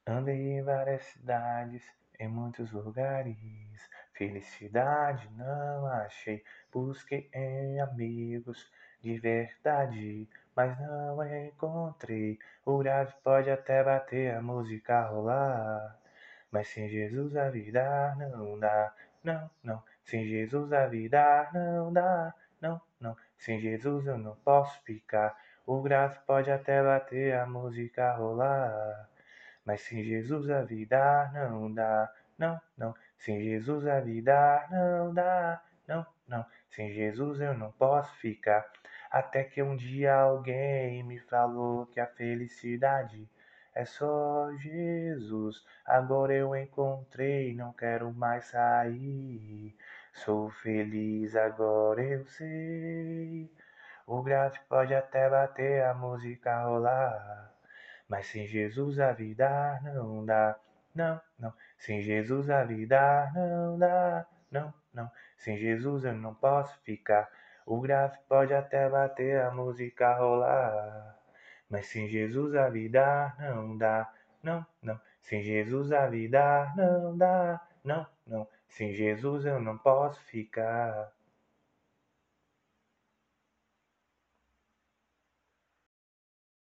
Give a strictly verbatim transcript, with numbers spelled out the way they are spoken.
Andei em várias cidades, em muitos lugares. Felicidade não achei. Busquei em amigos de verdade, mas não encontrei. O grave pode até bater, a música rolar. Mas sem Jesus a vida não dá. Não, não. Sem Jesus a vida não dá. Não, não. Sem Jesus eu não posso ficar. O grave pode até bater, a música rolar. Mas sem Jesus a vida não dá, não, não. Sem Jesus a vida não dá, não, não. Sem Jesus eu não posso ficar. Até que um dia alguém me falou que a felicidade é só Jesus. Agora eu encontrei, não quero mais sair. Sou feliz, agora eu sei. O grave pode até bater, a música rolar. Mas sem Jesus a vida não dá. Não, não. Sem Jesus a vida não dá. Não, não. Sem Jesus eu não posso ficar. O grave pode até bater, a música rolar. Mas sem Jesus a vida não dá. Não, não. Sem Jesus a vida não dá. Não, não. Sem Jesus eu não posso ficar.